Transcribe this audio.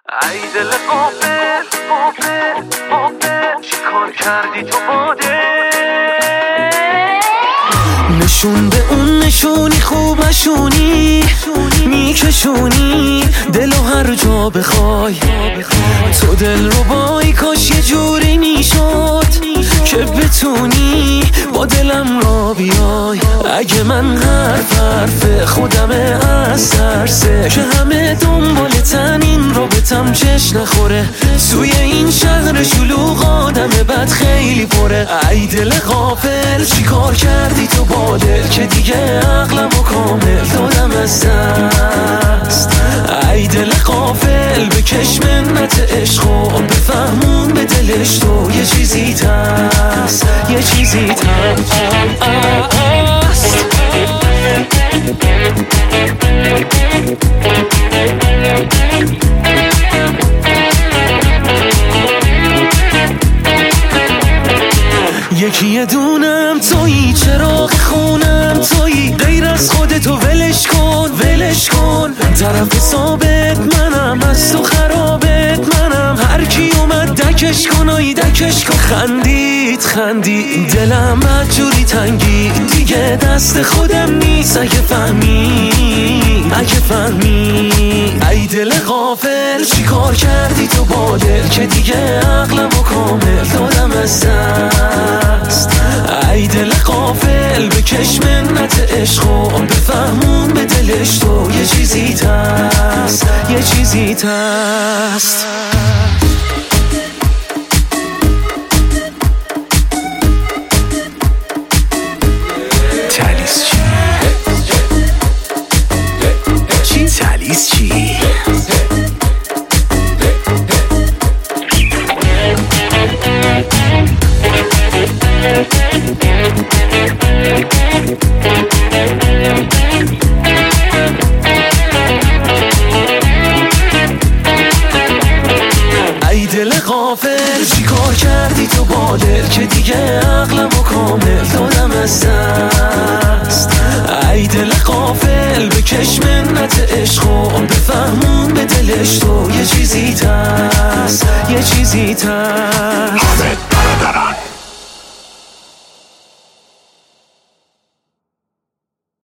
ای دل غافل غافل غافل چی کار کردی تو باده؟ نشون به اون نشونی خوب نشونی میکشونی دلو هر جا بخوای. تو دل رو بای کاش یه جوری میشد که بتونی با دلم را بیای. اگه من حرف خودم از ترسه که همه دنبالتن این رابطم چش نخوره. توی این شهر شلوغ آدم بد خیلی پره. ای دل غافل چی کار کردی تو با دل که دیگه عقلمو کامل دادم از دست. ای دل غافل بکش منت عشق و بفهمون به دلش تو یه چیزی هست، یه چیزی هست. یکی دونم تویی، چراغ خونم تویی، غیر از خودتو ولش کن ولش کن. طرف ثابت منم، از تو خرابت منم. هر کی اومد دکش کن آی دکش کن. خندید دلم بدجوری تنگی دیگه دست خودم نیست. اگه فهمی ای دل غافل چی کار کردی تو با دل که دیگه عقلمو کامل دادم از دست. ای دل غافل بکش منت عشق و بفهمون به دلش تو یه چیزی هست، یه چیزی هست. ای دل غافل چی کار کردی تو با دل که دیگه عقلمو کامل دادم از دست. ای دل غافل بکش منت عشق و بفهمون به دلش تو